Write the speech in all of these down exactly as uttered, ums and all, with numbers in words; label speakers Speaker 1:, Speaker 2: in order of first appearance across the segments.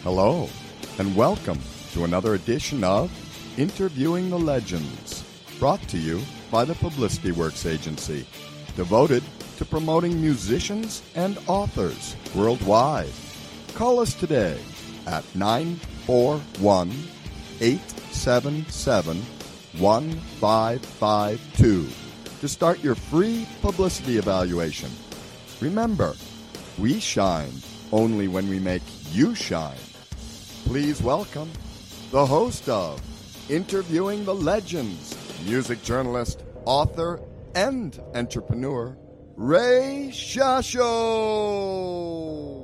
Speaker 1: Hello, and welcome to another edition of Interviewing the Legends, brought to you by the Publicity Works Agency, devoted to promoting musicians and authors worldwide. Call us today at nine four one, eight seven seven, one five five two to start your free publicity evaluation. Remember, we shine only when we make you shine. Please welcome the host of Interviewing the Legends, music journalist, author, and entrepreneur, Ray Shasho.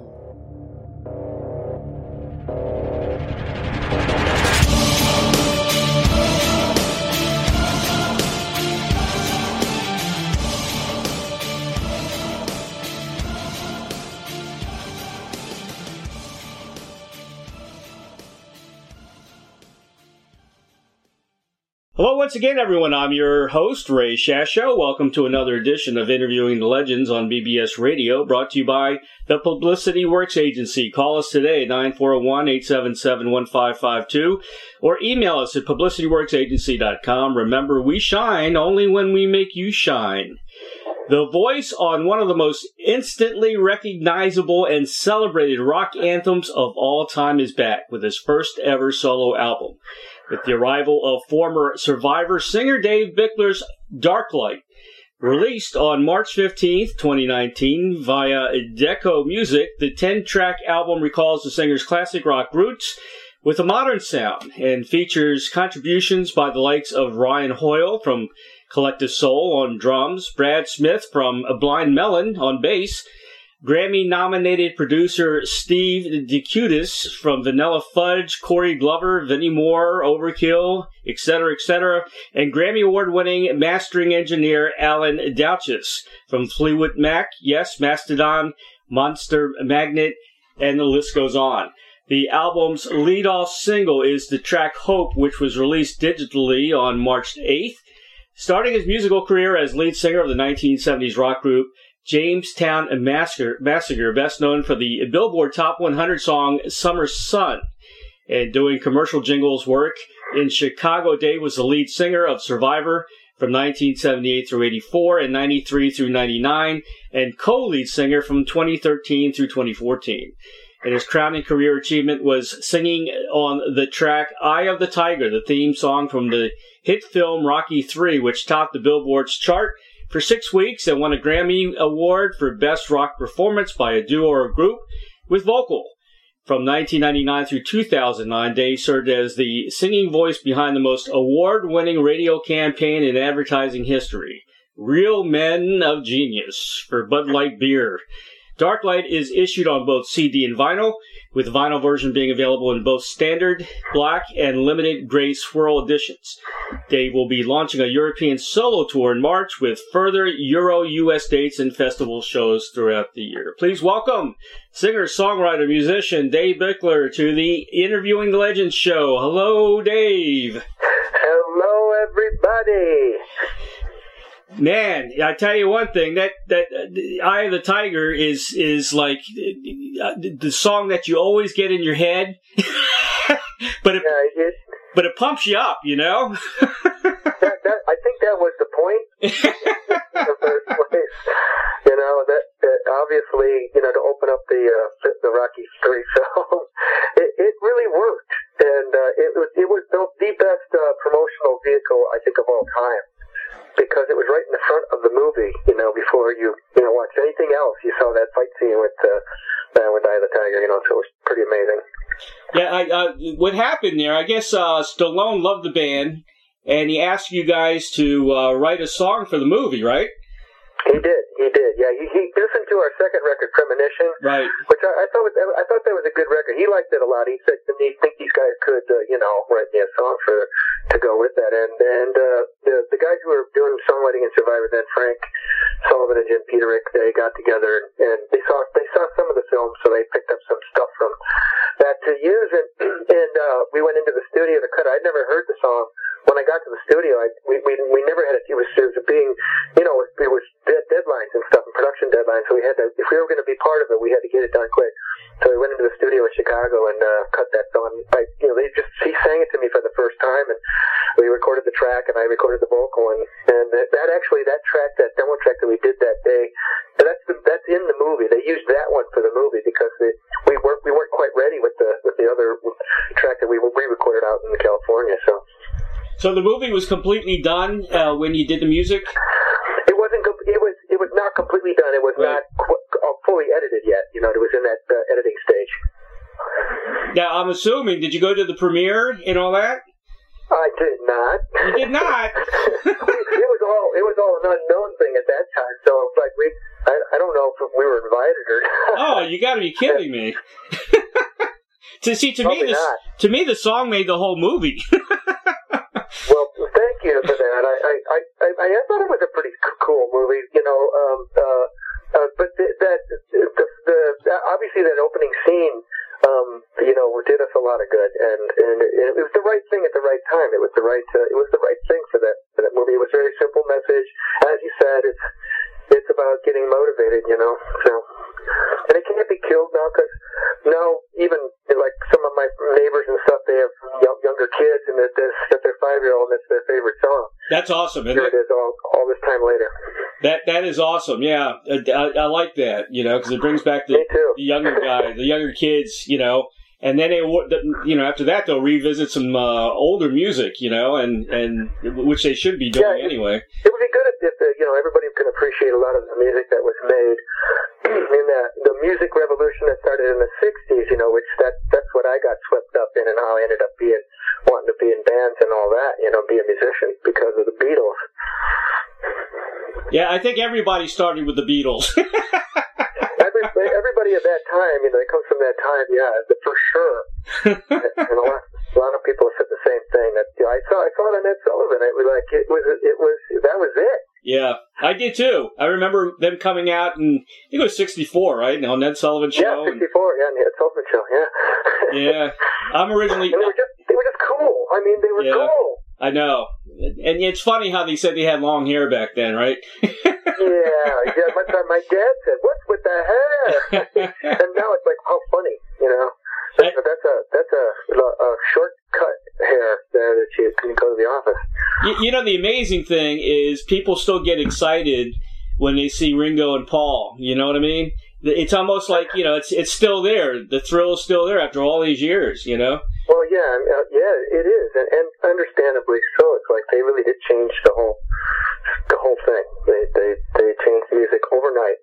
Speaker 2: Hello once again, everyone. I'm your host, Ray Shasho. Welcome to another edition of Interviewing the Legends on B B S Radio, brought to you by the Publicity Works Agency. Call us today, nine four one, eight seven seven, one five five two, or email us at publicity works agency dot com. Remember, we shine only when we make you shine. The voice on one of the most instantly recognizable and celebrated rock anthems of all time is back with his first ever solo album. With the arrival of former Survivor singer Dave Bickler's Darklight, released on March fifteenth, twenty nineteen via Deco Music, the ten-track album recalls the singer's classic rock roots with a modern sound and features contributions by the likes of Ryan Hoyle from Collective Soul on drums, Brad Smith from Blind Melon on bass, Grammy-nominated producer Steve DeCutis from Vanilla Fudge, Corey Glover, Vinnie Moore, Overkill, et cetera, et cetera, and Grammy Award-winning mastering engineer Alan Douches from Fleetwood Mac, yes, Mastodon, Monster Magnet, and the list goes on. The album's lead-off single is the track Hope, which was released digitally on March eighth. Starting his musical career as lead singer of the nineteen seventies rock group Jamestown Massacre, Massacre, best known for the Billboard Top one hundred song Summer Sun, and doing commercial jingles work in Chicago, Dave was the lead singer of Survivor from nineteen seventy-eight through eighty-four and ninety-three through ninety-nine, and co-lead singer from twenty thirteen through twenty fourteen. And his crowning career achievement was singing on the track Eye of the Tiger, the theme song from the hit film Rocky three, which topped the Billboard's chart for six weeks and won a Grammy Award for Best Rock Performance by a Duo or Group with Vocal. From nineteen ninety-nine through two thousand nine, Dave served as the singing voice behind the most award-winning radio campaign in advertising history, Real Men of Genius, for Bud Light Beer. Darklight is issued on both C D and vinyl, with the vinyl version being available in both standard, black, and limited gray swirl editions. Dave will be launching a European solo tour in March with further Euro-U S dates and festival shows throughout the year. Please welcome singer, songwriter, musician Dave Bickler to the Interviewing the Legends show. Hello, Dave.
Speaker 3: Hello, everybody.
Speaker 2: Man, I tell you one thing, that that uh, Eye of the Tiger is is like uh, the song that you always get in your head, but it,
Speaker 3: yeah, it,
Speaker 2: but it pumps you up, you know.
Speaker 3: that, that, I think that was the point in the first place. You know that, that obviously, you know, to open up the uh, the Rocky three film, it, it really worked, and uh, it was it was the, the best uh, promotional vehicle I think of all time. Because it was right in the front of the movie, you know, before you, you know, watched anything else. You saw that fight scene with, uh, uh, with Eye of the Tiger, you know, so it was pretty amazing.
Speaker 2: Yeah, I, uh, what happened there, I guess uh, Stallone loved the band, and he asked you guys to uh, write a song for the movie, right?
Speaker 3: He did, he did, yeah. He, he listened to our second record, Premonition,
Speaker 2: right?
Speaker 3: Which I, I thought was, I thought that was a good record. He liked it a lot. He said, "Do you think these guys could, uh, you know, write me a song for to go with that?" And and uh, the the guys who were doing songwriting in Survivor, then Frank Sullivan and Jim Peterick, they got together and, and they saw they saw some of the films, so they picked up some stuff from that to use. And and uh, we went into the studio to cut. I'd never heard the song. When I got to the studio, I, we, we we never had it. It was, it was being, you know, it was dead, deadlines and stuff, and production deadlines. So we had to, if we were going to be part of it, we had to get it done quick. So we went into the studio in Chicago and uh, cut that song. I, you know, they just he sang it to me for the first time, and we recorded the track, and I recorded the vocal, and and that, that actually that track, that demo track that we did that day, that's the, that's in the movie. They used that one for the movie because they, we weren't we weren't quite ready with the with the other track that we re-recorded out in California. So.
Speaker 2: So the movie was completely done uh, when you did the music?
Speaker 3: It wasn't. It was. It was not completely done. It was right. not qu- fully edited yet. You know, it was in that uh, editing stage.
Speaker 2: Now, I'm assuming, did you go to the premiere and all that?
Speaker 3: I did not.
Speaker 2: You did not.
Speaker 3: it was all. It was all an unknown thing at that time. So it's like we. I, I don't know if we were invited or not.
Speaker 2: Oh, you got to be kidding me. to see to
Speaker 3: Probably
Speaker 2: me, this,
Speaker 3: not.
Speaker 2: to me, the song made the whole movie.
Speaker 3: Well, thank you for that. I, I, I, I, I thought it was a pretty cool movie, you know. Um, uh, uh, but th- that the, the, the obviously that opening scene, um, you know, did us a lot of good, and, and it was the right thing at the right time. It was the right uh, it was the right thing for that for that movie. It was a very simple message, as you said. It's it's about getting motivated, you know. So, and it can't be killed now because now even like some of my neighbors and stuff, they have young, younger kids, and that that their five year old, that's their favorite song.
Speaker 2: That's awesome.
Speaker 3: Here it is all all this time later.
Speaker 2: That that is awesome. Yeah, I, I, I like that. You know, because it brings back the, the younger guy, the younger kids. You know, and then they, you know, after that they'll revisit some uh, older music. You know, and and which they should be doing
Speaker 3: yeah, it,
Speaker 2: anyway.
Speaker 3: It would be good if, if uh, you know, everybody can appreciate a lot of the music that was made in the the music revolution that started in the sixties. You know, which that that's what I got swept up in, and how I ended up being wanting to be in bands and all that. You know, be a musician because of the Beatles.
Speaker 2: Yeah, I think everybody started with the Beatles.
Speaker 3: Every, everybody at that time, you know, it comes from that time, yeah, for sure. And a lot, a lot of people said the same thing. That you know, I saw, I saw it on Ed Sullivan. It was like it was, it was that was it.
Speaker 2: Yeah, I did too. I remember them coming out, and I think it was sixty-four, right? On Ed Sullivan show.
Speaker 3: Yeah, sixty-four. And, yeah, on the Ed Sullivan show. Yeah.
Speaker 2: Yeah, I'm originally.
Speaker 3: And they were just, they were just cool. I mean, they were
Speaker 2: yeah,
Speaker 3: cool.
Speaker 2: I know, and it's funny how they said they had long hair back then, right?
Speaker 3: yeah, yeah. My, my dad said, "What's with the hair?" And now it's like, how funny, you know. That's, I, that's a that's a, a shortcut hair there that you can go to the office.
Speaker 2: You, you know, the amazing thing is people still get excited when they see Ringo and Paul. You know what I mean? It's almost like, you know, it's it's still there. The thrill is still there after all these years. You know.
Speaker 3: Well, yeah, uh, yeah, it is, and, and understandably so. It's like they really did change the whole the whole thing. They they they changed music overnight.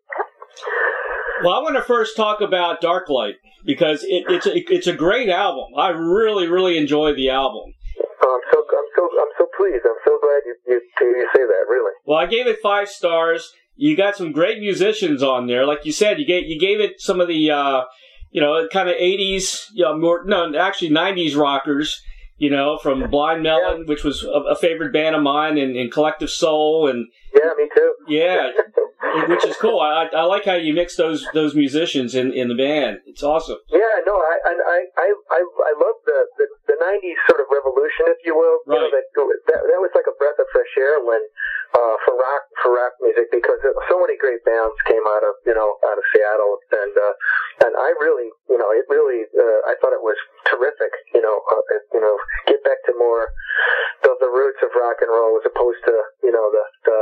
Speaker 2: Well, I want to first talk about Darklight because it, it's a, it's a great album. I really really enjoy the album.
Speaker 3: Oh, I'm so I'm so I'm so pleased. I'm so glad you you, you say that. Really.
Speaker 2: Well, I gave it five stars. You got some great musicians on there, like you said. You gave you gave it some of the. Uh, You know, kind of eighties, you know, more, no, actually nineties rockers, you know, from Blind Melon, yeah. which was a, a favorite band of mine, and, and Collective Soul, and
Speaker 3: yeah, me too.
Speaker 2: Yeah, which is cool. I I like how you mix those those musicians in, in the band. It's awesome.
Speaker 3: Yeah, no, I I I I, I love the, the the nineties sort of revolution, if you will.
Speaker 2: Right.
Speaker 3: You know, that, that that was like a breath of fresh air when uh, for rock for rock music, because so many great bands came out of you know out of Seattle, and uh, and I really you know it really uh, I thought it was terrific. You know, uh, you know, get back to more the the roots of rock and roll as opposed to you know the the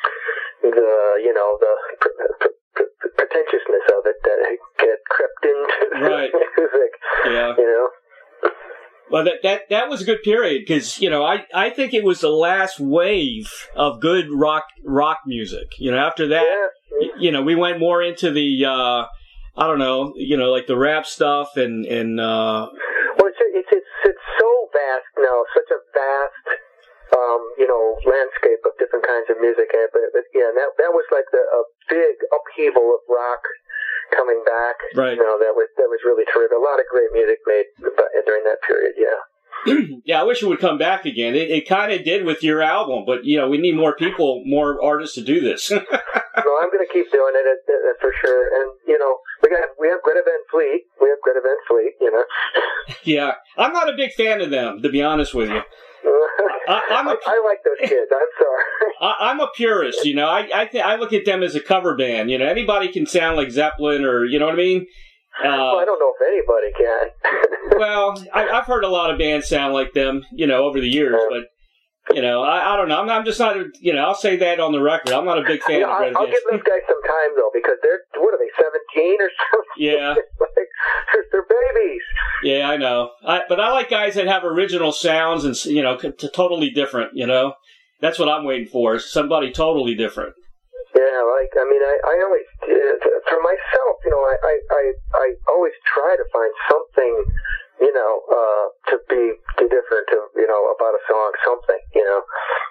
Speaker 3: the you know the pr- pr- pr- pretentiousness of it that get crept into
Speaker 2: right.
Speaker 3: music.
Speaker 2: Yeah,
Speaker 3: you know.
Speaker 2: Well, that that that was a good period because you know I, I think it was the last wave of good rock rock music. You know, after that,
Speaker 3: yeah.
Speaker 2: y- you know, we went more into the uh, I don't know, you know, like the rap stuff and and. Uh,
Speaker 3: well, it's it's it's it's so vast now, such a vast. Um, you know, landscape of different kinds of music, but, but yeah, and that that was like the, a big upheaval of rock coming back.
Speaker 2: Right.
Speaker 3: You know, that was that was really terrific. A lot of great music made during that period. Yeah.
Speaker 2: Yeah, I wish it would come back again. It, it kind of did with your album, but you know, we need more people, more artists to do this.
Speaker 3: No, I'm going to keep doing it, it, it for sure. And you know, we got we have Greta Van Fleet. We have Greta Van Fleet. You know.
Speaker 2: Yeah, I'm not a big fan of them, to be honest with you. I, I'm a,
Speaker 3: I like those kids. I'm sorry.
Speaker 2: I, I'm a purist, you know. I I, th- I look at them as a cover band. You know, anybody can sound like Zeppelin, or you know what I mean. Uh,
Speaker 3: well, I don't know if anybody can.
Speaker 2: well, I, I've heard a lot of bands sound like them, you know, over the years,
Speaker 3: yeah.
Speaker 2: but. You know, I, I don't know. I'm, I'm just not, you know, I'll say that on the record. I'm not a big fan
Speaker 3: you know,
Speaker 2: of Red
Speaker 3: I'll give those guys some time, though, because they're, what are they, seventeen or something?
Speaker 2: Yeah.
Speaker 3: like, they're babies.
Speaker 2: Yeah, I know. I, but I like guys that have original sounds and, you know, t- totally different, you know? That's what I'm waiting for, somebody totally different.
Speaker 3: Yeah, like, I mean, I, I always, uh, for myself, you know, I, I, I, I always try to find something, you know, uh, to be different, to, you know, about a song, something, you know.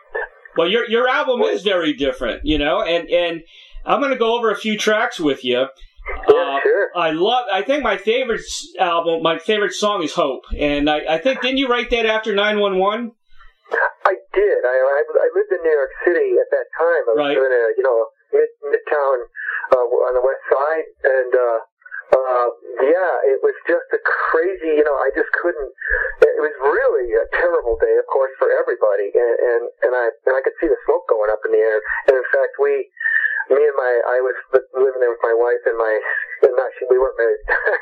Speaker 2: Well, your your album is very different, you know, and, and I'm going to go over a few tracks with you.
Speaker 3: Yeah,
Speaker 2: uh,
Speaker 3: sure.
Speaker 2: I love, I think my favorite album, my favorite song is Hope. And I, I think, didn't you write that after nine one one?
Speaker 3: I did. I, I, I lived in New York City at that time. I was
Speaker 2: right.
Speaker 3: living in a, you know, mid, midtown, uh, on the west side, and, uh, Uh, yeah, it was just a crazy, you know, I just couldn't, it was really a terrible day, of course, for everybody, and, and, and I, and I could see the smoke going up in the air, and in fact, we, me and my, I was living there with my wife and my, and not, we weren't married,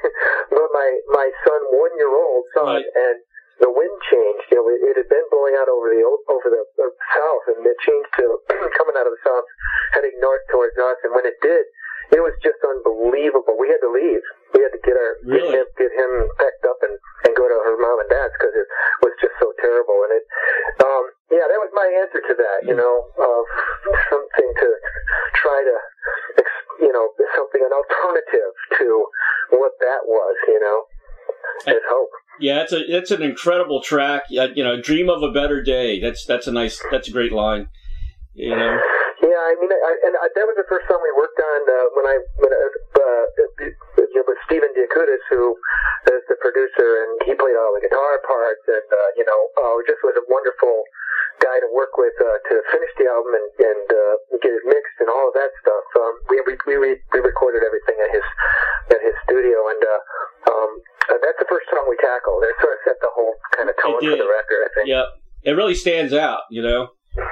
Speaker 3: but my, my son, one-year-old son,
Speaker 2: right.
Speaker 3: and the wind changed, you know, it, it had been blowing out over the, over the, the south, and it changed to coming out of the south, heading north towards us, and when it did, it was just unbelievable. We had to leave. We had to get our
Speaker 2: really?
Speaker 3: get, him, get him packed up and, and go to her mom and dad's because it was just so terrible. And it, um, yeah, that was my answer to that. You know, of something to try to, you know, something an alternative to what that was. You know, as hope.
Speaker 2: Yeah, it's a it's an incredible track. You know, dream of a better day. That's that's a nice that's a great line. You know.
Speaker 3: Yeah, I mean, I, and I, that was the first song we worked on uh, when I, when I, uh, you know, with Stephen Diakoutis, who is the producer, and he played all the guitar parts, and uh, you know, uh, just was a wonderful guy to work with uh, to finish the album and, and uh, get it mixed and all of that stuff. Um, we we we we recorded everything at his at his studio, and uh, um, uh, that's the first song we tackled. It sort of set the whole kind of tone for the record, I think.
Speaker 2: Yeah, it really stands out, you know.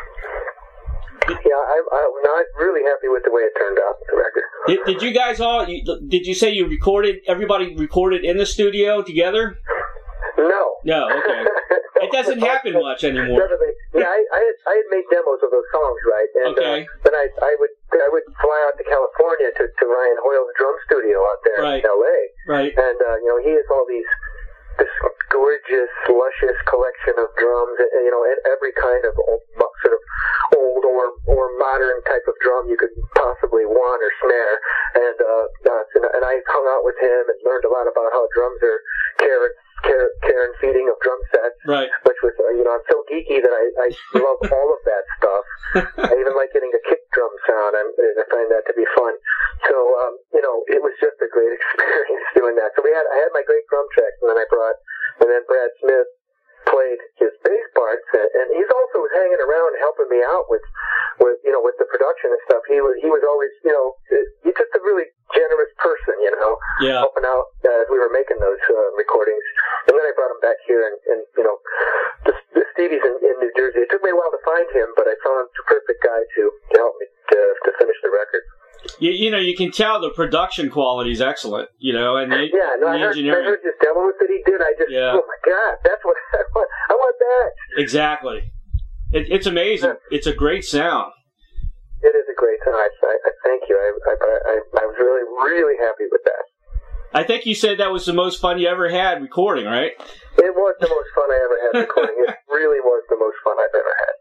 Speaker 3: Yeah, I, I'm not really happy with the way it turned out, the record.
Speaker 2: Did, did you guys all, you, did you say you recorded, everybody recorded in the studio together?
Speaker 3: No.
Speaker 2: No, okay. It doesn't happen much anymore.
Speaker 3: Yeah, I, I, had, I had made demos of those songs, right? And,
Speaker 2: okay.
Speaker 3: Uh, then I, I would I would fly out to California to, to Ryan Hoyle's drum studio out there
Speaker 2: right.
Speaker 3: in L A.
Speaker 2: Right.
Speaker 3: And, uh, you know, he has all these, this gorgeous, luscious collection of drums, and, you know, and every kind of old, sort of old or or modern type of drum you could possibly want or snare. And uh, uh, and I hung out with him and learned a lot about how drums are care and care, care and feeding of drum sets.
Speaker 2: Right.
Speaker 3: Which was, uh, you know, I'm so geeky that I, I love all of that stuff. I even like getting a kick drum sound. I'm, I find that to be fun. So, um, you know, it was just a great experience doing that. So we had, I had my great drum tracks, and then I brought, and then Brad Smith played his bass parts, and, and he's also was hanging around helping me out with, with, you know, with the production and stuff. He was, he was always, you know, he's just a really generous person, you know,
Speaker 2: yeah.
Speaker 3: helping out as we were making those uh, recordings. And then I brought him back here, and, and you know, the, the Stevie's in, in New Jersey. It took me a while to find him, but I found the perfect guy to, to help me to, to finish the record.
Speaker 2: You, you know, you can tell the production quality is excellent, you know, and the,
Speaker 3: yeah, no,
Speaker 2: the
Speaker 3: I heard,
Speaker 2: engineering.
Speaker 3: I heard his demos that he did. I just,
Speaker 2: yeah.
Speaker 3: oh my God, that's what I want. I want that.
Speaker 2: Exactly. It, it's amazing. Yeah. It's a great sound.
Speaker 3: It is a great sound. I, I, I thank you. I, I, I, I was really, really happy with that.
Speaker 2: I think you said that was the most fun you ever had recording, right?
Speaker 3: It was the most fun I ever had recording. It really was the most fun I've ever had.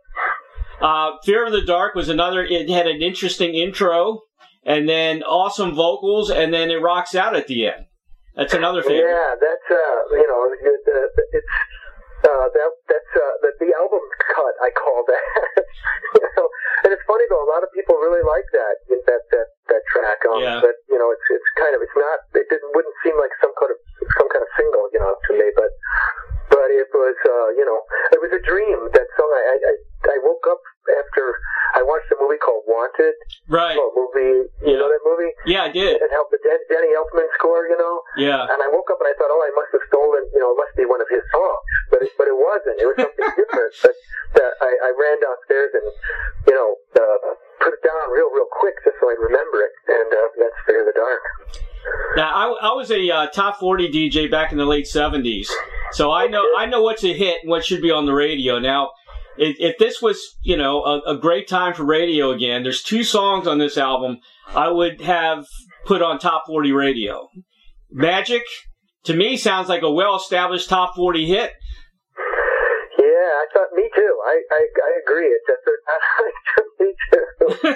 Speaker 2: Uh, Fear of the Dark was another, it had an interesting intro, and then awesome vocals, and then it rocks out at the end. That's another favorite.
Speaker 3: Yeah, that's, uh, you know, it, uh, it's, uh, that, that's, uh, the, the album cut, I call that. You know, and it's funny though, a lot of people really like that, that, that, that track. Um,
Speaker 2: yeah.
Speaker 3: But, you know, it's, it's kind of, it's not, it didn't, wouldn't seem like some kind of, some kind of single, you know, to me, but, but it was, uh, you know, it was a dream, that song. I, I, I woke up after I watched a movie called Wanted.
Speaker 2: Right.
Speaker 3: A movie, you
Speaker 2: yeah.
Speaker 3: know that movie?
Speaker 2: Yeah, I did.
Speaker 3: It helped the Danny Elfman score, you know?
Speaker 2: Yeah.
Speaker 3: And I woke up and I thought, oh, I must have stolen, you know, it must be one of his songs. But it, but it wasn't. It was something different. But uh, I, I ran downstairs and, you know, uh, put it down real, real quick just so I'd remember it. And uh, that's Fear of the Dark.
Speaker 2: Now, I, I was a uh, top forty D J back in the late seventies, so I know I know what's a hit and what should be on the radio. Now, if, if this was, you know, a, a great time for radio again, there's two songs on this album I would have put on top forty radio. Magic, to me, sounds like a well-established top forty hit.
Speaker 3: Yeah, I thought, me too. I I, I agree. It's just, me too.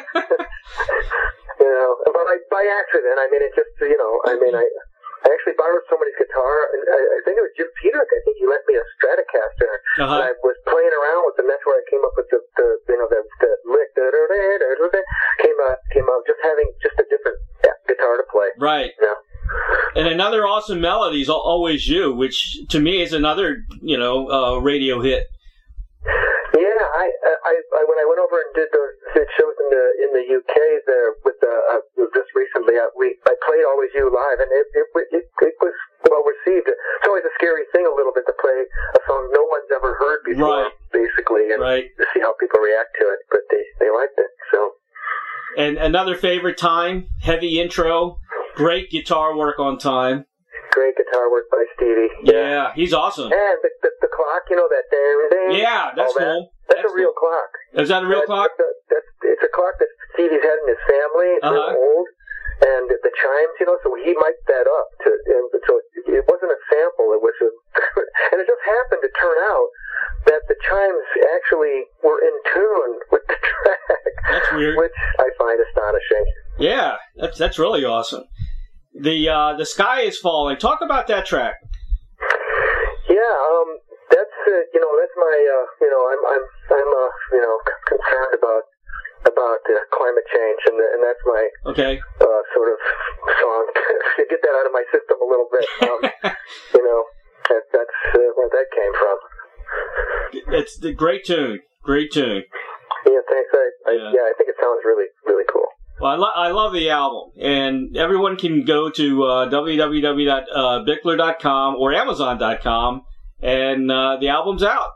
Speaker 3: You know, but I, by accident. I mean, it just, you know, I mean, I I actually borrowed somebody's guitar, and I, I think it was Jim Peterick. I think he lent me a Stratocaster,
Speaker 2: uh-huh.
Speaker 3: and I was playing around with them. That's where I came up with the, the you know, the, the lick. Came out, came out just having just a different guitar to play.
Speaker 2: Right.
Speaker 3: Yeah.
Speaker 2: And another awesome melody is Always You, which to me is another, you know, uh, radio hit.
Speaker 3: Yeah, I, I, I, when I went over and did those did shows in the in the U K there with the uh, just recently, I, we I played Always You live, and it it, it it was well received. It's always a scary thing a little bit to play a song no one's ever heard before,
Speaker 2: right.
Speaker 3: basically, and
Speaker 2: right.
Speaker 3: to see how people react to it. But they they liked it. So.
Speaker 2: And another favorite, Time, heavy intro, great guitar work on Time.
Speaker 3: Great guitar work by Stevie.
Speaker 2: Yeah, yeah he's awesome.
Speaker 3: And the, the, the clock, you know, that ding, ding.
Speaker 2: Yeah, that's
Speaker 3: that.
Speaker 2: cool.
Speaker 3: That's,
Speaker 2: that's
Speaker 3: a real
Speaker 2: cool.
Speaker 3: clock.
Speaker 2: Is that a real
Speaker 3: that's,
Speaker 2: clock?
Speaker 3: That's a, that's, it's a clock that Stevie's had in his family. It's
Speaker 2: uh-huh.
Speaker 3: real old. And the chimes, you know, so he mic'd that up. To, and so it wasn't a sample. It was a, and it just happened to turn out that the chimes actually were in tune with the track.
Speaker 2: That's weird.
Speaker 3: Which I find astonishing.
Speaker 2: Yeah, that's that's really awesome. The uh, the Sky is Falling. Talk about that track.
Speaker 3: Yeah, um, that's uh, you know that's my uh, you know I'm I'm I'm uh, you know concerned about about uh, climate change, and and that's my
Speaker 2: okay
Speaker 3: uh, sort of song to get that out of my system a little bit. Um, you know that that's uh, where that came from.
Speaker 2: It's the great tune, great tune.
Speaker 3: Yeah, thanks. I, I
Speaker 2: yeah.
Speaker 3: yeah, I think it sounds really really cool.
Speaker 2: Well, I, lo- I love the album, and everyone can go to uh, w w w dot bickler dot com or amazon dot com, and uh, the album's out.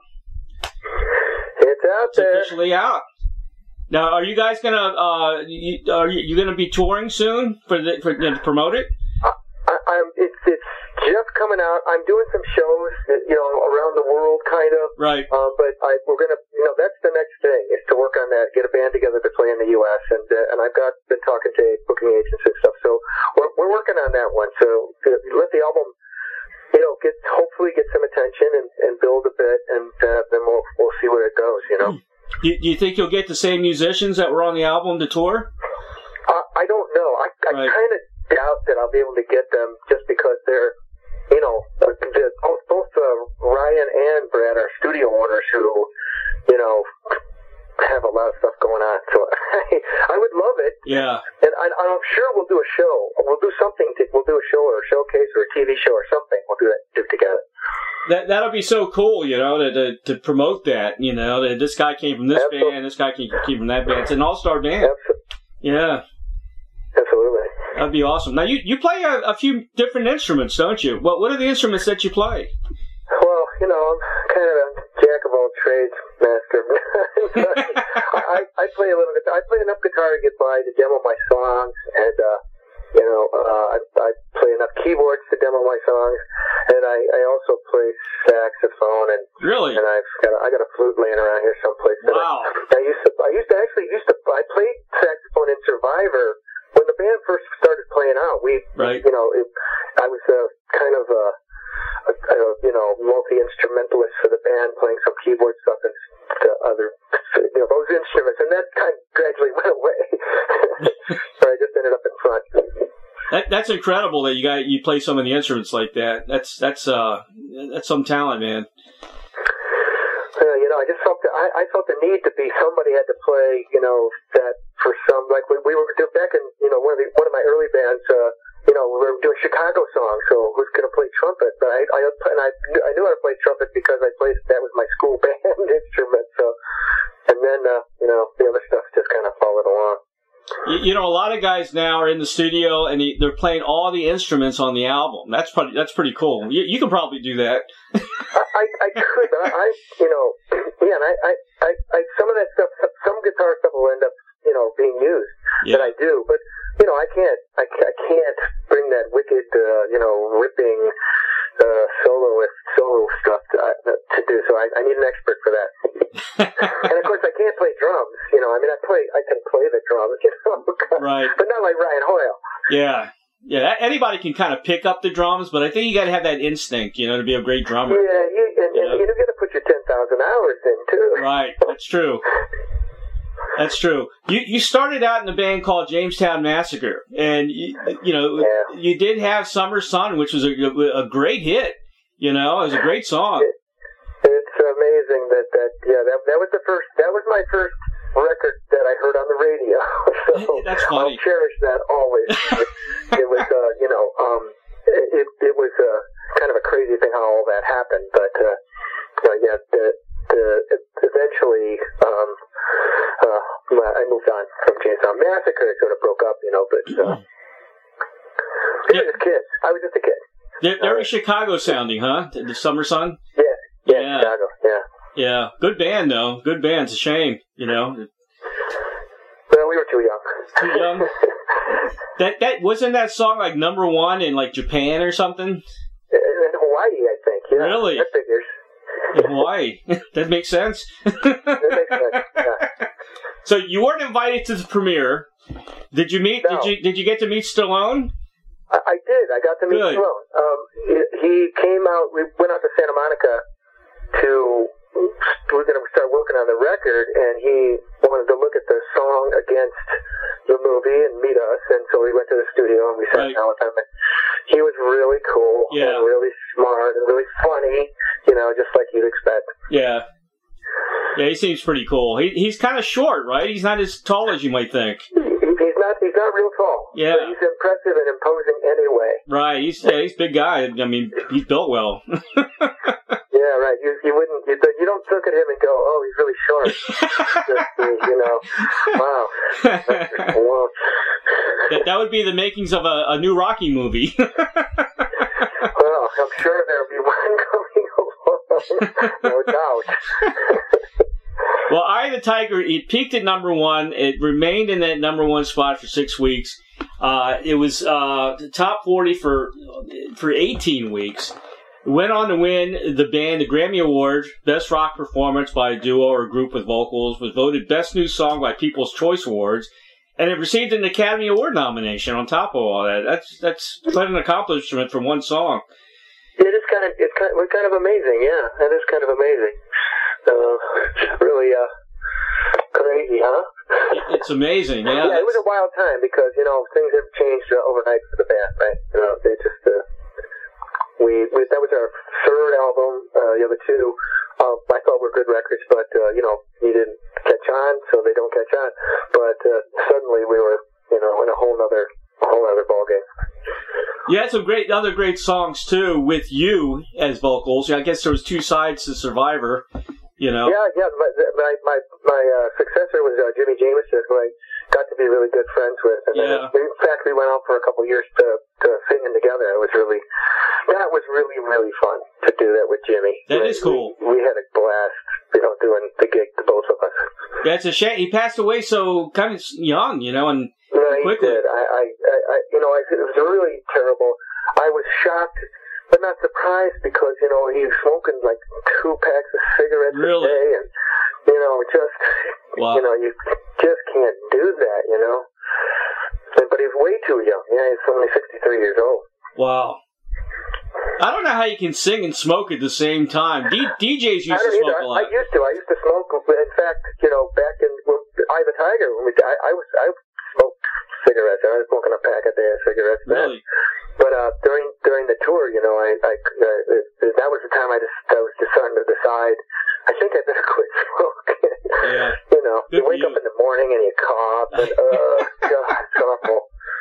Speaker 3: It's out
Speaker 2: it's
Speaker 3: there.
Speaker 2: officially out. Now, are you guys gonna uh, you, are you, you gonna be touring soon for the for to promote it?
Speaker 3: I, I, I'm. It's it's just coming out. I'm doing some shows, you know, around the world, kind of.
Speaker 2: Right.
Speaker 3: Um, but I, we're gonna, you know, that's the next thing is to work on that, get a band together to play in the U S and uh, and I've got been talking to booking agents and stuff. So we're we're working on that one. So uh, let the album, you know, get hopefully get some attention and, and build a bit, and uh, then we'll we'll see where it goes. You know.
Speaker 2: Do you, do you think you'll get the same musicians that were on the album to tour?
Speaker 3: Uh, I don't know. I I
Speaker 2: right.
Speaker 3: kind of doubt that I'll be able to get them just because they're. You know, the, both, both uh, Ryan and Brad are studio owners who, you know, have a lot of stuff going on. So I, I would love it.
Speaker 2: Yeah.
Speaker 3: And I, I'm sure we'll do a show. We'll do something. To, we'll do a show or a showcase or a T V show or something. We'll do that do together.
Speaker 2: That that'll be so cool, you know, to to, to promote that. You know, that this guy came from this
Speaker 3: Absolutely.
Speaker 2: band, this guy came, came from that band. It's an all-star band.
Speaker 3: Absolutely.
Speaker 2: Yeah.
Speaker 3: Absolutely.
Speaker 2: That'd be awesome. Now, you, you play a, a few different instruments, don't you? What what are the instruments that you play?
Speaker 3: Well, you know, I'm kind of a jack of all trades master. I, I play a little guitar. I play enough guitar to get by to demo my songs, and uh, you know, uh, I, I play enough keyboards to demo my songs, and I, I also play saxophone, and
Speaker 2: really,
Speaker 3: and I've got a, I got a flute laying around here someplace.
Speaker 2: Wow.
Speaker 3: I, I used to I used to actually used to I played saxophone in Survivor. When the band first started playing out, we,
Speaker 2: right.
Speaker 3: you know, it, I was uh, kind of a, a, a, you know, multi-instrumentalist for the band, playing some keyboard stuff and the other, you know, those instruments, and that kind of gradually went away. So I just ended up in front.
Speaker 2: That, that's incredible that you got you play so many instruments like that. That's that's uh that's some talent, man.
Speaker 3: Uh, you know, I just felt the, I, I felt the need to be somebody had to play, you know, that for some like when we were back in, you know, one of the one of my early bands. Uh, you know, we were doing Chicago songs, so who's going to play trumpet? But I, I and I I knew how to play trumpet because I played that was my school band instrument. So, and then uh, you know, the other stuff just kind of followed along.
Speaker 2: You, you know, a lot of guys now are in the studio and they're playing all the instruments on the album. That's pretty. That's pretty cool. You, you can probably do that.
Speaker 3: I, I could, but I, I, you know, yeah, and I, I, I, I, some of that stuff, some guitar stuff will end up, you know, being used
Speaker 2: yeah.
Speaker 3: that I do, but you know, I can't, I, I can't bring that wicked, uh, you know, ripping uh, soloist solo stuff to, uh, to do. So I, I need an expert for that. And of course, I can't play drums. You know, I mean, I play, I can play the drums, you know,
Speaker 2: right?
Speaker 3: But not like Ryan Hoyle.
Speaker 2: Yeah. Yeah, anybody can kind of pick up the drums, but I think you got to have that instinct, you know, to be a great drummer.
Speaker 3: Yeah, you, and,
Speaker 2: you
Speaker 3: and you got to put your ten thousand hours in, too.
Speaker 2: Right, that's true. That's true. You you started out in a band called Jamestown Massacre, and, you, you know,
Speaker 3: yeah.
Speaker 2: you did have Summer Sun, which was a, a great hit, you know, it was a great song.
Speaker 3: It, it's amazing that, that yeah, that, that was the first, that was my first record that I heard on the radio. So
Speaker 2: that's funny.
Speaker 3: I'll cherish that always. it, it was, uh, you know, um, it, it was uh, kind of a crazy thing how all that happened, but uh, uh, yeah, the, the, eventually um, uh, I moved on from Jamestown Massacre. It sort of broke up, you know, but uh, we were just kids. I was just a kid.
Speaker 2: They're, they're uh, Chicago sounding, huh? The, the Summer Sun?
Speaker 3: Yeah, yeah,
Speaker 2: yeah,
Speaker 3: Chicago, yeah.
Speaker 2: Yeah, good band though. Good band. It's a shame, you know.
Speaker 3: Well, we were too young.
Speaker 2: Too young. that that wasn't that song like number one in like Japan or something.
Speaker 3: In Hawaii, I think. Yeah,
Speaker 2: really?
Speaker 3: That figures.
Speaker 2: In Hawaii, that makes sense.
Speaker 3: That makes sense. Yeah.
Speaker 2: So you weren't invited to the premiere. Did you meet?
Speaker 3: No.
Speaker 2: Did you did you get to meet Stallone?
Speaker 3: I, I did. I got to meet
Speaker 2: Good.
Speaker 3: Stallone. Um, he, he came out. We went out to Santa Monica to. We were going to start working on the record, and he wanted to look at the song against the movie and meet us, and so we went to the studio and we sat
Speaker 2: right.
Speaker 3: down with him. And he was really cool
Speaker 2: yeah.
Speaker 3: and really smart and really funny, you know, just like you'd expect.
Speaker 2: Yeah. Yeah, he seems pretty cool. He he's kind of short, right? He's not as tall as you might think.
Speaker 3: He, he's not. He's not real tall.
Speaker 2: Yeah.
Speaker 3: But he's impressive and imposing anyway.
Speaker 2: Right. He's yeah, he's a big guy. I mean, he's built well.
Speaker 3: Yeah, right. You you wouldn't you, you don't look at him and go, oh, he's really short. Just, uh, you know, wow. Wow.
Speaker 2: That that would be the makings of a, a new Rocky movie.
Speaker 3: Well, I'm sure there'll be one coming along, no doubt.
Speaker 2: Well, Eye of the Tiger, it peaked at number one. It remained in that number one spot for six weeks. Uh, it was uh, top forty for for eighteen weeks. It went on to win the band the Grammy Award, Best Rock Performance by a Duo or a Group with Vocals, was voted Best New Song by People's Choice Awards, and it received an Academy Award nomination on top of all that. That's that's quite an accomplishment for one song.
Speaker 3: It is kind of it's kind of, kind of amazing, yeah. That is kind of amazing. Uh, really uh, crazy, huh?
Speaker 2: It's amazing, yeah.
Speaker 3: Yeah, it was a wild time because, you know, things have changed uh, overnight for the band, right? You know, they just, uh, we, we, that was our third album, uh, the other two, uh, I thought were good records, but, uh, you know, you didn't catch on, so they don't catch on. But, uh, suddenly we were, you know, in a whole other, a whole other ballgame.
Speaker 2: You had some great, other great songs too, with you as vocals. I guess there was two sides to Survivor. You know?
Speaker 3: Yeah, yeah. My my my, my uh, successor was uh, Jimmy Jameson, who I got to be really good friends with. And
Speaker 2: yeah.
Speaker 3: then, in fact, we went out for a couple of years to to singing together. It was really that was really really fun to do that with Jimmy.
Speaker 2: That
Speaker 3: we,
Speaker 2: is cool.
Speaker 3: We, we had a blast, you know, doing the gig, the both of us.
Speaker 2: That's a shame. He passed away so kind of young, you know, and
Speaker 3: no,
Speaker 2: quickly.
Speaker 3: He did. I, I, I, you know, I, it was really terrible. I was shocked. But not surprised because, you know, he was smoking like two packs of cigarettes
Speaker 2: really?
Speaker 3: a day. And, you know, just,
Speaker 2: wow.
Speaker 3: you know, you just can't do that, you know. But he's way too young. Yeah, he's only sixty-three years old.
Speaker 2: Wow. I don't know how you can sing and smoke at the same time. D- DJs used to smoke
Speaker 3: either.
Speaker 2: a lot.
Speaker 3: I used to. I used to smoke. In fact, you know, back in when, Eye of the Tiger, when we, I, I was, I smoked cigarettes. I was smoking a pack a day of cigarettes.
Speaker 2: Really?
Speaker 3: Then. But uh, during during the tour, you know, I, I uh, that was the time I just I was just starting to decide. I think I better quit smoking.
Speaker 2: Yeah.
Speaker 3: You know,
Speaker 2: Good
Speaker 3: you wake
Speaker 2: you.
Speaker 3: up in the morning and you cough, and oh god, it's awful.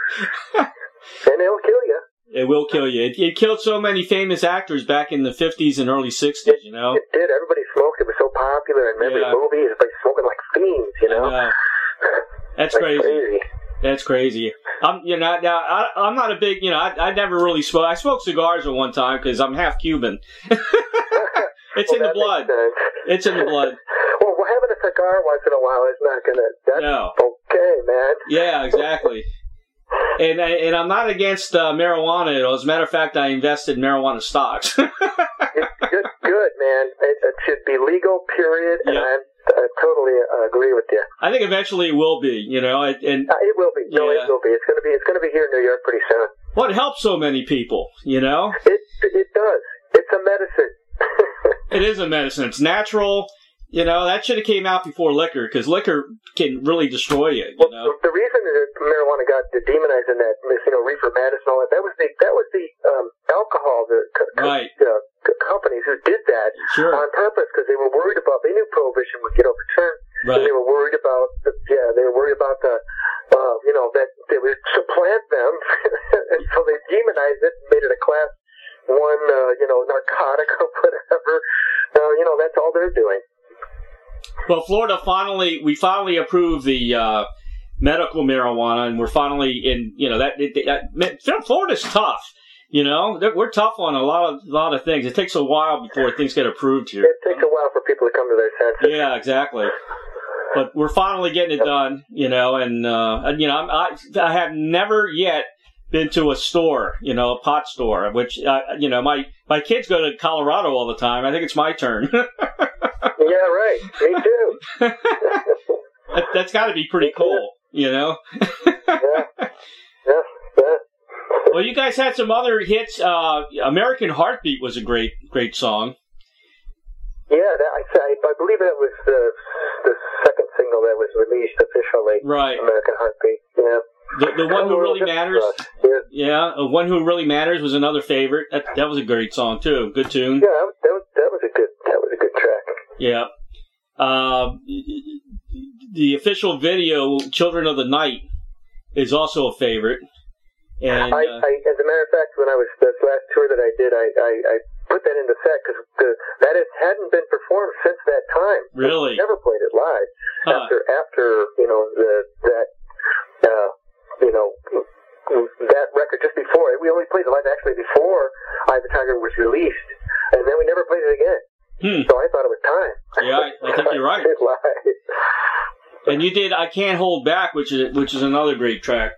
Speaker 3: And it'll kill you.
Speaker 2: It will kill you. It, it killed so many famous actors back in the fifties and early sixties. You know.
Speaker 3: It did. Everybody smoked. It was so popular in every
Speaker 2: Yeah.
Speaker 3: movie. Everybody smoking like fiends. You know.
Speaker 2: Uh, that's
Speaker 3: like
Speaker 2: crazy.
Speaker 3: crazy.
Speaker 2: That's crazy. I'm, you know, now I, I'm not a big, you know, I, I never really smoke. I smoked cigars at one time because I'm half Cuban. It's
Speaker 3: well,
Speaker 2: in the blood. It's in the blood.
Speaker 3: Well, well, having a cigar once in a while is not gonna. That's
Speaker 2: no.
Speaker 3: okay, man.
Speaker 2: Yeah, exactly. And I, and I'm not against uh, marijuana. As a matter of fact, I invested in marijuana stocks.
Speaker 3: It's good, good, man. It, it should be legal, period. And
Speaker 2: yeah.
Speaker 3: I, I totally uh, agree with you.
Speaker 2: I think eventually it will be. You know, and, and
Speaker 3: uh, it will be. No,
Speaker 2: yeah.
Speaker 3: it will be. It's going to be. It's going to be here in New York pretty soon.
Speaker 2: Well, it helps so many people. You know,
Speaker 3: it it does. It's a medicine.
Speaker 2: It is a medicine. It's natural. You know, that should have came out before liquor, because liquor can really destroy you. You
Speaker 3: well,
Speaker 2: know,
Speaker 3: the reason that marijuana got demonized in that, you know, reefer madness and all that, that was the that was the um, alcohol, the co-
Speaker 2: right.
Speaker 3: uh, co- companies who did that
Speaker 2: sure.
Speaker 3: on purpose because they were worried about. They knew prohibition would get overturned.
Speaker 2: Right.
Speaker 3: And they were worried about. The, yeah, they were worried about the. Uh, you know that they would supplant them, and so they demonized it and made it a class one, uh, you know, narcotic or whatever. Uh, you know, that's all they're doing.
Speaker 2: Well, Florida finally, we finally approved the uh, medical marijuana, and we're finally in. You know that, it, that Florida's tough. You know, we're tough on a lot of lot of things. It takes a while before things get approved here.
Speaker 3: It takes a while for people to come to their senses.
Speaker 2: Yeah, exactly. But we're finally getting it done. You know, and uh, and you know, I I have never yet been to a store, you know, a pot store, which uh, you know, my my kids go to Colorado all the time. I think it's my turn.
Speaker 3: Yeah, right. Me too.
Speaker 2: that, that's got to be pretty cool, you know?
Speaker 3: yeah. Yeah. Yeah.
Speaker 2: Well, you guys had some other hits. Uh, American Heartbeat was a great, great song.
Speaker 3: Yeah, that, I, I, I believe that was the the second single that was released officially.
Speaker 2: Right.
Speaker 3: American Heartbeat. Yeah.
Speaker 2: The, the One Who Really Matters.
Speaker 3: Yeah.
Speaker 2: Yeah, uh, One Who Really Matters was another favorite. That that was a great song too. Good tune.
Speaker 3: Yeah, that was that was a good that was a good track.
Speaker 2: Yeah. Uh, the official video, Children of the Night, is also a favorite. And
Speaker 3: I,
Speaker 2: uh,
Speaker 3: I, as a matter of fact, when I was this last tour that I did, I, I, I put that in the set because that is, hadn't been performed since that time.
Speaker 2: Really?
Speaker 3: I never played it live.
Speaker 2: Huh.
Speaker 3: After after you know the that uh, you know that record just before we only played it live actually before Eye of the Tiger was released, and then we never played it again.
Speaker 2: Hmm.
Speaker 3: So I thought it was time.
Speaker 2: Yeah, I, I think you're right. And you did "I Can't Hold Back," which is which is another great track.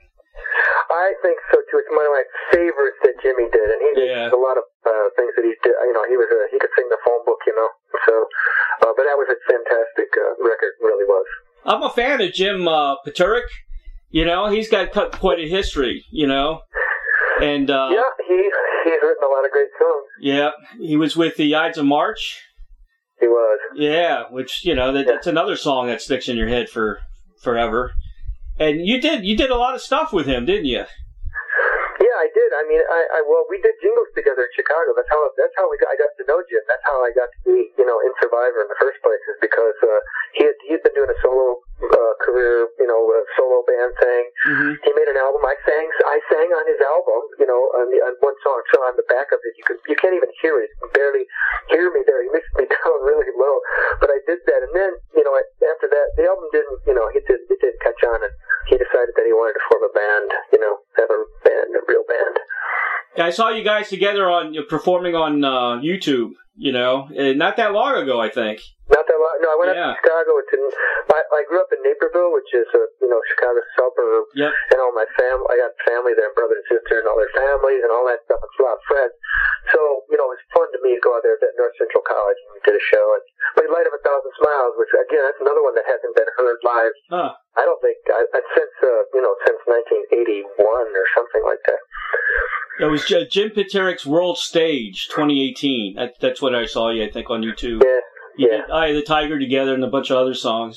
Speaker 3: I think so too. It's one of my favorites that Jimmy did, and he did
Speaker 2: Yeah.
Speaker 3: a lot of uh, things that he did. You know, he was a, he could sing the phone book, you know. So, uh, but that was a fantastic uh, record, really was.
Speaker 2: I'm a fan of Jim uh, Peturik. You know, he's got quite a history. You know, and uh,
Speaker 3: yeah, he he's written a lot of great songs.
Speaker 2: Yeah, he was with the Ides of March.
Speaker 3: He was.
Speaker 2: Yeah, which you know that,
Speaker 3: yeah.
Speaker 2: that's another song that sticks in your head for forever. And you did you did a lot of stuff with him, didn't you?
Speaker 3: Yeah, I did. I mean, I, I well, we did jingles together in Chicago. That's how that's how we got, I got to know Jim. That's how I got to be, you know, in Survivor in the first place, is because uh, he had he had been doing a solo uh, career, you know, a solo band thing.
Speaker 2: Mm-hmm.
Speaker 3: He made an album. I sang I sang on his album, you know, on, the, on one song. So on the back of it, you could you can't even hear it. You can barely hear me there. He mixed me down really low, but I did that. And then, you know, after that, the album didn't, you know, it did it didn't catch on, and he decided that he wanted to form a band, you know, have a band, a real band.
Speaker 2: Yeah, I saw you guys together on performing on uh, YouTube. You know, not that long ago, I think.
Speaker 3: Not that long. No, I went
Speaker 2: yeah.
Speaker 3: up to Chicago. It's in, I, I grew up in Naperville, which is a you know Chicago suburb.
Speaker 2: Yep.
Speaker 3: And all my family, I got family there, brother and sister, and all their families, and all that stuff. It's a lot of friends. So you know, it was fun to me to go out there at North Central College and we did a show and played "Light of a Thousand Smiles," which again, that's another one that hasn't been heard live.
Speaker 2: Huh.
Speaker 3: I don't think I, since uh, you know since nineteen eighty-one or something like that.
Speaker 2: It was Jim Peturik's World Stage twenty eighteen. That, that's what I saw you, I think, on YouTube.
Speaker 3: Yeah,
Speaker 2: you
Speaker 3: yeah.
Speaker 2: did Eye of the Tiger together and a bunch of other songs.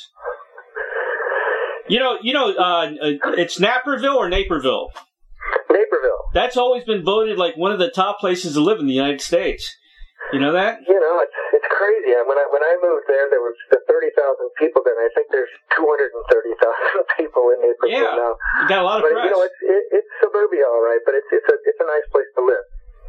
Speaker 2: You know, you know, uh, it's Naperville or Naperville?
Speaker 3: Naperville.
Speaker 2: That's always been voted like one of the top places to live in the United States. You know that?
Speaker 3: You know, it's it's crazy. When I when I moved there, there was thirty thousand people there, and I think there's two hundred and thirty thousand people in Naperville
Speaker 2: yeah.
Speaker 3: now.
Speaker 2: You got a lot of
Speaker 3: but,
Speaker 2: press.
Speaker 3: You know, it's it, it's suburbia, all right, but it's it's a it's a nice place to live.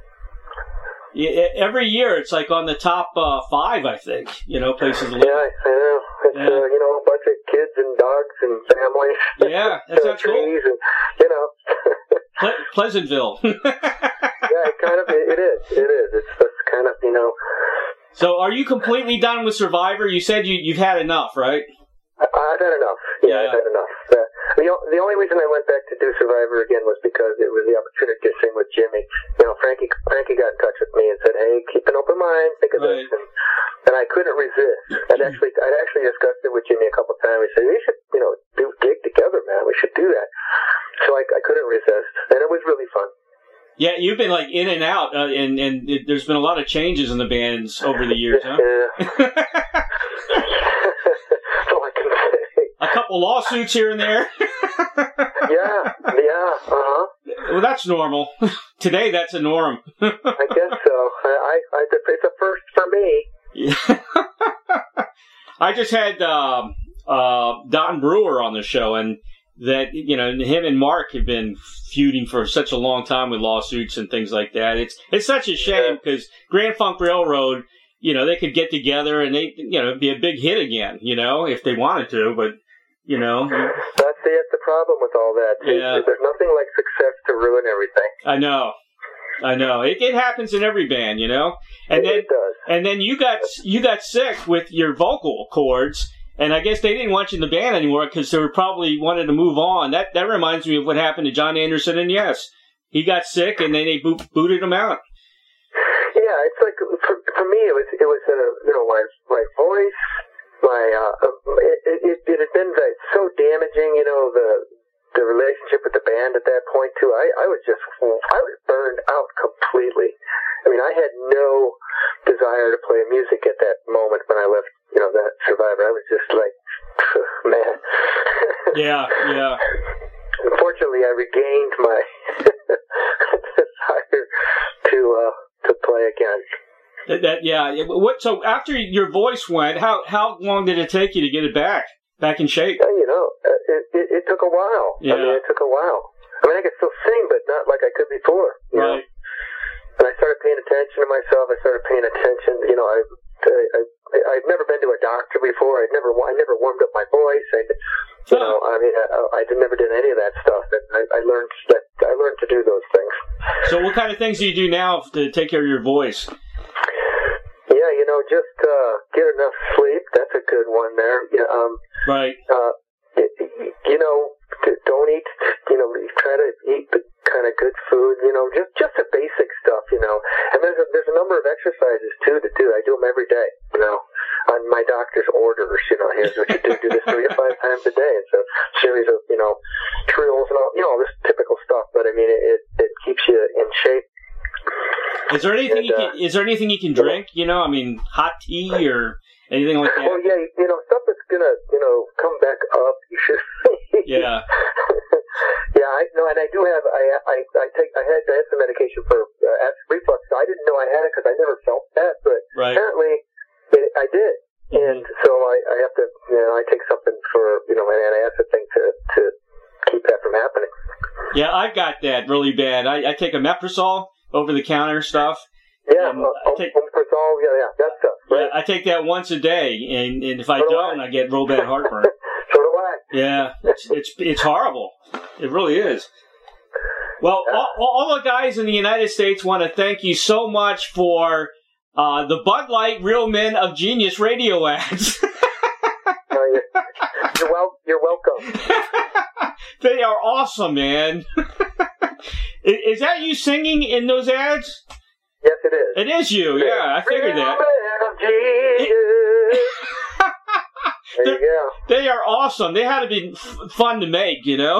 Speaker 2: Yeah, every year it's like on the top uh, five, I think. You know, places to live.
Speaker 3: Yeah, I know. It's
Speaker 2: yeah.
Speaker 3: uh, you know a bunch of kids and dogs and families.
Speaker 2: Yeah, that's
Speaker 3: uh,
Speaker 2: not cool.
Speaker 3: trees and you know.
Speaker 2: Ple- Pleasantville.
Speaker 3: Yeah, it kind of it is. It is. It's just kind of you know.
Speaker 2: So, are you completely done with Survivor? You said you you've had enough, right?
Speaker 3: I, I've had enough. Yeah,
Speaker 2: yeah.
Speaker 3: I've had enough. Uh, you the the only reason I went back to do Survivor again was because it was the opportunity to sing with Jimmy. You know, Frankie Frankie got in touch with me and said, "Hey, keep an open mind, think of
Speaker 2: right.
Speaker 3: this." And, and I couldn't resist. I'd actually I'd actually discussed it with Jimmy a couple of times. He said, "We should, you know, do gig together, man. We should do that." So I, I couldn't resist, and it was really fun.
Speaker 2: Yeah, you've been like in and out, uh, and and it, there's been a lot of changes in the bands over the years, huh?
Speaker 3: Yeah. That's all I can say.
Speaker 2: A couple lawsuits here and there.
Speaker 3: yeah, yeah, uh huh.
Speaker 2: Well, that's normal. Today, that's a norm.
Speaker 3: I guess so. I, I, it's a first for me.
Speaker 2: Yeah. I just had uh, uh, Don Brewer on the show, and that, you know, him and Mark have been feuding for such a long time with lawsuits and things like that. It's it's such a shame because Grand Funk Railroad, you know, they could get together and they, you know, be a big hit again, you know, if they wanted to, but, you know.
Speaker 3: That's the, that's the problem with all that.
Speaker 2: Yeah.
Speaker 3: There's nothing like success to ruin everything.
Speaker 2: I know. I know. It, it happens in every band, you know. And
Speaker 3: it,
Speaker 2: then
Speaker 3: it does.
Speaker 2: And then you got you got sick with your vocal cords, and I guess they didn't want you in the band anymore because they were probably wanted to move on. That that reminds me of what happened to John Anderson and Yes. He got sick, and then they boot, booted him out.
Speaker 3: Yeah, it's like for, for me, it was it was uh, you know my my voice, my uh, it, it it had been like so damaging, you know, the the relationship with the band at that point too. I I was just I was burned out completely. I mean, I had no desire to play music at that moment when I left, you know, that Survivor. I was just like, man.
Speaker 2: Yeah, yeah.
Speaker 3: Unfortunately, I regained my desire to uh, to play again.
Speaker 2: That, that yeah. What? So after your voice went, how how long did it take you to get it back back in shape?
Speaker 3: Yeah, you know, it, it it took a while.
Speaker 2: Yeah.
Speaker 3: I mean, it took a while. I mean, I could still sing, but not like I could before. You
Speaker 2: right.
Speaker 3: know? And I started paying attention to myself. I started paying attention. You know, I, I, I I'd never been to a doctor before. I'd never I never warmed up my voice. I, you know, I mean, I, I never did any of that stuff. And I, I learned that I learned to do those things.
Speaker 2: So, what kind of things do you do now to take care of your voice?
Speaker 3: Yeah, you know, just uh, get enough sleep. That's a good one there. Yeah, um,
Speaker 2: right.
Speaker 3: Uh, it, you know, don't eat. You know, try to eat the kind of good food. You know, just just the basic stuff. You know, and there's a, there's a number of exercises too to do. I do them every day. You know, on my doctor's orders. You know, here's what you do: do this three or five times a day. It's a series of you know drills and all. You know, all this typical stuff. But I mean, it it keeps you in shape.
Speaker 2: Is there anything
Speaker 3: and,
Speaker 2: you
Speaker 3: uh,
Speaker 2: can, is there anything you can drink? You know, I mean, hot tea or anything like that?
Speaker 3: Well, yeah, you know, stuff that's gonna, you know, come back up. You should.
Speaker 2: Yeah.
Speaker 3: Yeah, I know, and I do have. I I I take. I had, I had some medication for uh, acid reflux. I didn't know I had it because I never felt that, but
Speaker 2: right.
Speaker 3: apparently it, I did. Mm-hmm. And so I, I have to. You know, I take something for you know an antacid thing to to keep that from happening.
Speaker 2: Yeah, I've got that really bad. I, I take a Omeprazole, over the counter stuff.
Speaker 3: Yeah,
Speaker 2: um,
Speaker 3: uh,
Speaker 2: I take,
Speaker 3: Omeprazole, yeah, yeah, that stuff. Right?
Speaker 2: Yeah, I take that once a day, and, and if I
Speaker 3: so do
Speaker 2: don't, I. I get real bad heartburn.
Speaker 3: So do I.
Speaker 2: Yeah, it's it's it's horrible. It really is. Well,
Speaker 3: yeah.
Speaker 2: all, all the guys in the United States want to thank you so much for uh, the Bud Light Real Men of Genius radio ads.
Speaker 3: uh, you're, you're, well, you're welcome.
Speaker 2: They are awesome, man. is, is that you singing in those ads?
Speaker 3: Yes, it is.
Speaker 2: It is you, yeah, I figured
Speaker 3: Real
Speaker 2: that.
Speaker 3: Men of Genius. There you go.
Speaker 2: They are awesome. They had to be f- fun to make, you know?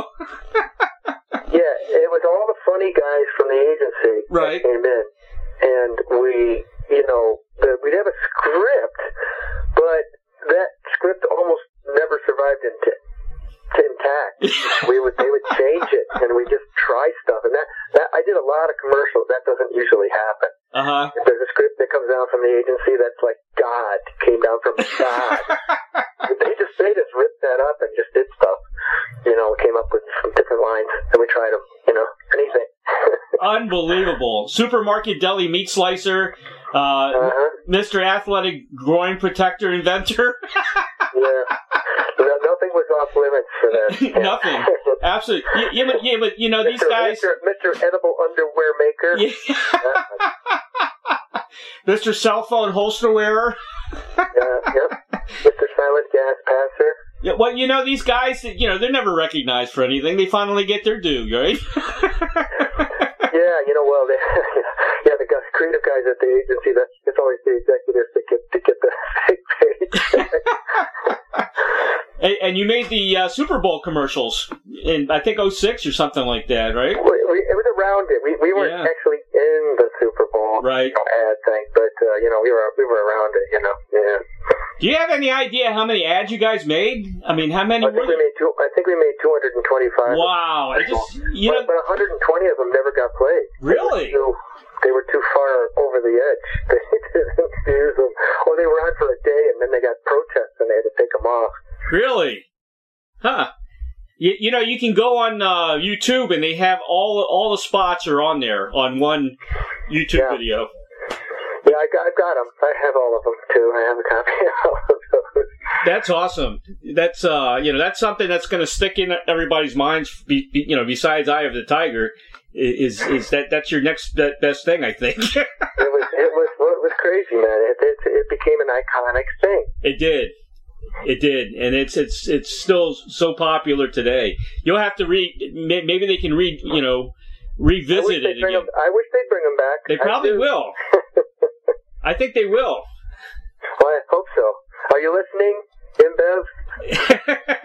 Speaker 3: Yeah, it was all the funny guys from the agency
Speaker 2: right.
Speaker 3: that came in. And we, you know, the, we'd have a script, but that script almost never survived in t- intact. we would, they would change it, and we just try stuff. And that, that, I did a lot of commercials. That doesn't usually happen.
Speaker 2: Uh-huh.
Speaker 3: If there's a script that comes down from the agency that's like God, came down from God. they just, they just ripped that up and just did stuff. You know, came up with some different lines, and we tried them, you know, anything.
Speaker 2: Unbelievable. Supermarket Deli Meat Slicer, uh, uh-huh. Mister Athletic Groin Protector Inventor.
Speaker 3: Yeah. No, nothing was off limits for that.
Speaker 2: Nothing. Absolutely. Yeah, yeah, but, yeah, but, you know, these
Speaker 3: Mister
Speaker 2: guys...
Speaker 3: Mister Mister Edible Underwear Maker.
Speaker 2: Yeah. Mister Cell Phone Holster Wearer.
Speaker 3: uh, yep. Mister Silent Gas Passer.
Speaker 2: Yeah, well, you know, these guys, you know, they're never recognized for anything. They finally get their due, right?
Speaker 3: Yeah, you know, well, they, yeah, the guys, creative guys at the agency, that's it's always the executives that get to get the big page.
Speaker 2: and, and you made the uh, Super Bowl commercials in, I think, oh six or something like that, right?
Speaker 3: We, we, it was around it. We we weren't
Speaker 2: yeah.
Speaker 3: actually in the Super Bowl
Speaker 2: right.
Speaker 3: you know, ad thing, but uh, you know, we were we were around it. You know, yeah.
Speaker 2: Do you have any idea how many ads you guys made? I mean, how many?
Speaker 3: I think
Speaker 2: were
Speaker 3: we made two. I think we made two hundred and twenty-five.
Speaker 2: Wow! I just you
Speaker 3: but,
Speaker 2: know,
Speaker 3: but one hundred and twenty of them never got played.
Speaker 2: Really?
Speaker 3: They were, too, they were too far over the edge. They didn't use them, or they were on for a day and then they got protests and they had to take them off.
Speaker 2: Really? Huh? You, you know, you can go on uh, YouTube and they have all all the spots are on there on one YouTube
Speaker 3: yeah.
Speaker 2: video.
Speaker 3: Yeah, I got, I got them. I have all of them too. I have a copy of all of those.
Speaker 2: That's awesome. That's uh, you know, that's something that's going to stick in everybody's minds. Be, be, you know, besides Eye of the Tiger, is is that that's your next best thing? I think.
Speaker 3: it was it was well, it was crazy, man. It, it it became an iconic thing.
Speaker 2: It did. It did, and it's it's it's still so popular today. You'll have to read. Maybe they can read. You know, revisit it again.
Speaker 3: Them, I wish they'd bring them back.
Speaker 2: They probably will. I think they will.
Speaker 3: Well, I hope so. Are you listening,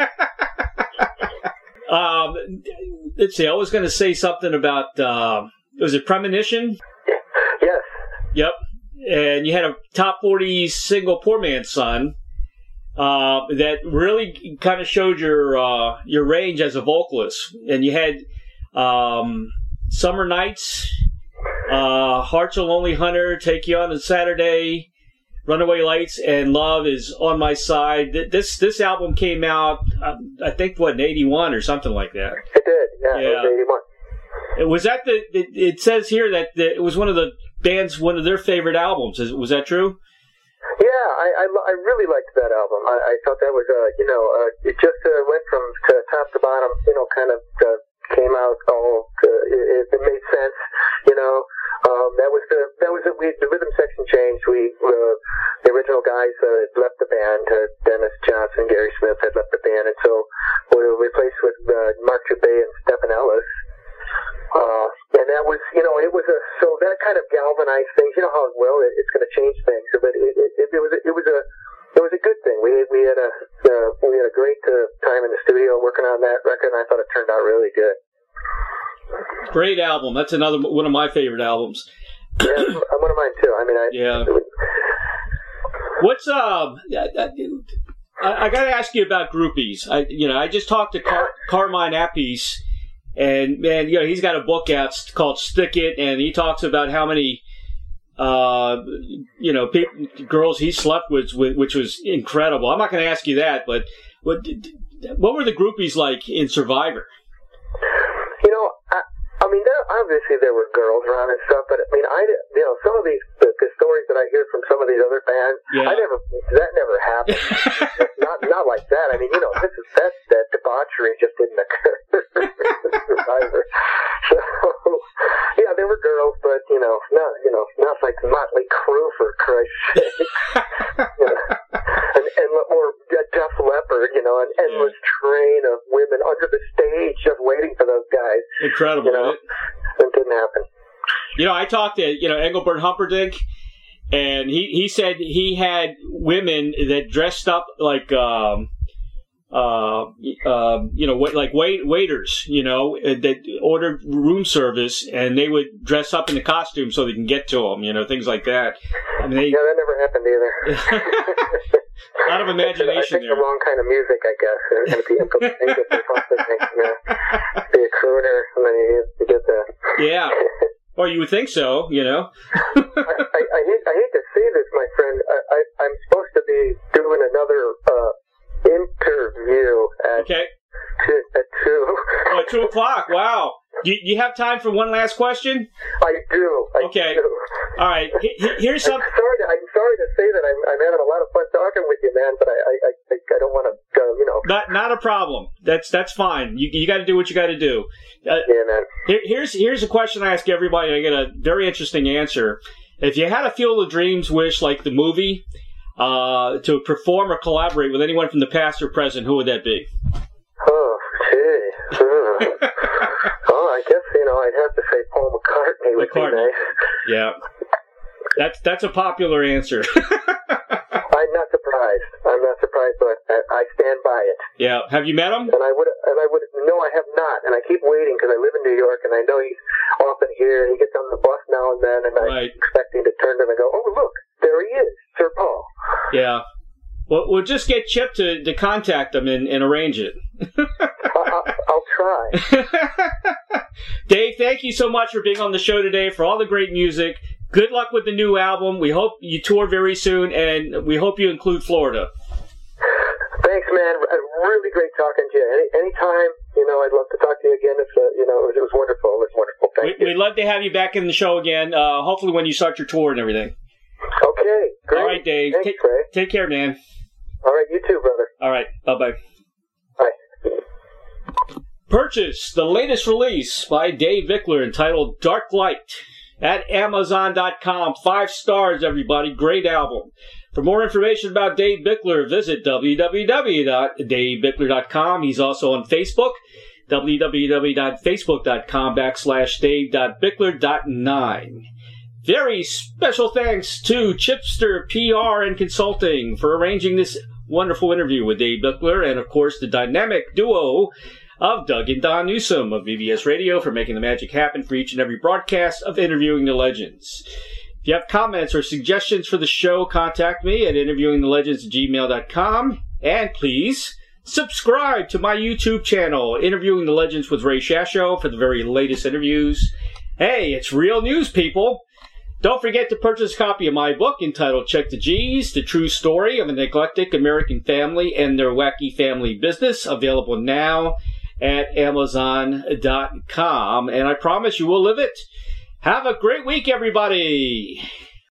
Speaker 3: InBev?
Speaker 2: um, let's see. I was going to say something about. Uh, was it Premonition?
Speaker 3: Yes.
Speaker 2: Yep. And you had a top forty single, Poor Man's Son. Uh, that really kind of showed your uh, your range as a vocalist, and you had um, Summer Nights, uh, Heart's a Lonely Hunter, Take You On a Saturday, Runaway Lights, and Love Is on My Side. This this album came out, uh, I think, what, in eighty-one or something like that.
Speaker 3: It did, yeah, yeah. It was eighty-one.
Speaker 2: It was that the? It, it says here that the, it was one of the band's one of their favorite albums. Is, was that true?
Speaker 3: Yeah, I, I, I really liked that album. I, I thought that was, uh, you know, uh, it just uh, went from to top to bottom, you know, kind of uh, came out all, uh, it, it made sense, you know. Um, that was the, that was the, we, the rhythm section changed. We, uh, the original guys uh, left the band. Uh, Dennis Johnson, Gary Smith had left the band, and so we were replaced with uh, Mark Jubé and Stephen Ellis. Uh, and that was, you know, it was a, so that kind of galvanized things. You know how, well, it, it's going to change things. But it, it, it, it was, a, it was a, it was a good thing. We, we had a, uh, we had a great uh, time in the studio working on that record, and I thought it turned out really good.
Speaker 2: Great album. That's another one of my favorite albums.
Speaker 3: Yeah, one of mine too. I mean, I,
Speaker 2: yeah. What's, uh, I, I got to ask you about groupies. I, you know, I just talked to Car- Carmine Appice. And, man, you know, he's got a book out called Stick It, and he talks about how many, uh, you know, people, girls he slept with, which was incredible. I'm not going to ask you that, but what what were the groupies like in Survivor?
Speaker 3: You know, I, I mean, there, obviously there were girls around and stuff, but I mean, I, you know, some of these the, the stories that I hear from some of these other bands,
Speaker 2: yeah.
Speaker 3: I never, that never happened. not not like that. I mean, you know, this is that that debauchery just didn't occur. Survivor. So, yeah, there were girls, but you know, not you know, not like Motley Crue for Christ's sake. You know, and and or Def Leppard, you know, an endless yeah. train of women under the stage just waiting for those guys.
Speaker 2: Incredible,
Speaker 3: you know?
Speaker 2: Right?
Speaker 3: It didn't happen.
Speaker 2: You know, I talked to you know Engelbert Humperdinck, and he, he said he had women that dressed up like um, uh, uh, you know like wait waiters, you know, that ordered room service, and they would dress up in the costume so they can get to them, you know, things like that. I mean, they,
Speaker 3: yeah, that never happened either.
Speaker 2: A lot of imagination
Speaker 3: I think
Speaker 2: there.
Speaker 3: The wrong kind of music, I guess. And be Engelbert Humperdinck, you know, be a crooner, and then you, you get the
Speaker 2: yeah. Or you would think so, you know.
Speaker 3: I, I, I, hate, I hate to say this, my friend. I, I, I'm supposed to be doing another uh, interview at,
Speaker 2: okay.
Speaker 3: two, at two.
Speaker 2: Oh, at two o'clock. Wow. You you have time for one last question?
Speaker 3: I do. I
Speaker 2: okay.
Speaker 3: Do.
Speaker 2: All right. Here's something.
Speaker 3: I'm sorry. To, I'm sorry to say that I'm, I'm having a lot of fun talking with you, man. But I I, I, I don't want to, uh, you know.
Speaker 2: Not not a problem. That's that's fine. You you got to do what you got to do. Uh,
Speaker 3: yeah, man.
Speaker 2: Here, here's here's a question I ask everybody. I get a very interesting answer. If you had a Field of Dreams wish like the movie, uh, to perform or collaborate with anyone from the past or present, who would that be?
Speaker 3: Oh, gee. Uh. Oh, I guess, you know, I'd have to say Paul McCartney would
Speaker 2: McCartney.
Speaker 3: be nice.
Speaker 2: Yeah. That's that's a popular answer.
Speaker 3: I'm not surprised. I'm not surprised, but I, I stand by it.
Speaker 2: Yeah. Have you met him?
Speaker 3: And I would, and I would. No, I have not. And I keep waiting because I live in New York, and I know he's often here. And he gets on the bus now and then, and I'm
Speaker 2: Right.
Speaker 3: expecting to turn to him and go, "Oh, look, there he is, Sir Paul."
Speaker 2: Yeah. Well, we'll just get Chip to, to contact him and, and arrange it.
Speaker 3: I'll, I'll try.
Speaker 2: Dave, thank you so much for being on the show today, for all the great music. Good luck with the new album. We hope you tour very soon, and we hope you include Florida.
Speaker 3: Thanks, man. Really great talking to you. Any anytime, you know, I'd love to talk to you again. It's, uh, you know, it was, it was wonderful. It was wonderful. Thank
Speaker 2: we,
Speaker 3: you.
Speaker 2: We'd love to have you back in the show again, uh, hopefully when you start your tour and everything.
Speaker 3: Okay, great.
Speaker 2: All right, Dave.
Speaker 3: Thanks,
Speaker 2: take,
Speaker 3: Ray.
Speaker 2: take care, man.
Speaker 3: All right, you too, brother.
Speaker 2: All right, bye-bye.
Speaker 3: Bye.
Speaker 2: Purchase the latest release by Dave Bickler entitled Dark Light at Amazon dot com. Five stars, everybody. Great album. For more information about Dave Bickler, visit w w w dot dave bickler dot com. He's also on Facebook, w w w dot facebook dot com backslash dave dot bickler dot nine. Very special thanks to Chipster P R and Consulting for arranging this wonderful interview with Dave Bickler, and of course the dynamic duo of Doug and Don Newsom of B B S Radio for making the magic happen for each and every broadcast of Interviewing the Legends. If you have comments or suggestions for the show, contact me at interviewing the legends at gmail dot com, and please subscribe to my YouTube channel, Interviewing the Legends with Ray Shasho, for the very latest interviews. Hey, it's real news, people! Don't forget to purchase a copy of my book entitled Check the G's, The True Story of an Eclectic American Family and Their Wacky Family Business, available now at amazon dot com. And I promise you will live it. Have a great week, everybody!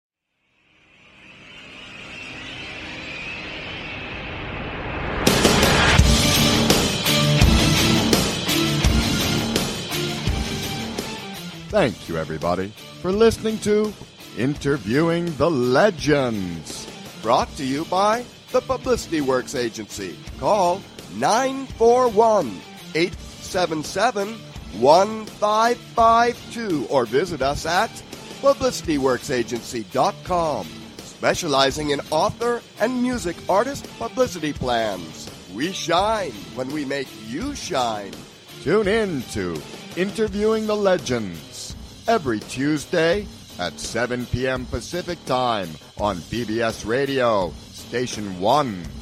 Speaker 1: Thank you, everybody, for listening to Interviewing the Legends. Brought to you by the Publicity Works Agency. Call nine four one, eight seven seven, one five five two or visit us at publicity works agency dot com. Specializing in author and music artist publicity plans. We shine when we make you shine. Tune in to Interviewing the Legends every Tuesday at seven p.m. Pacific Time on B B S Radio, Station one.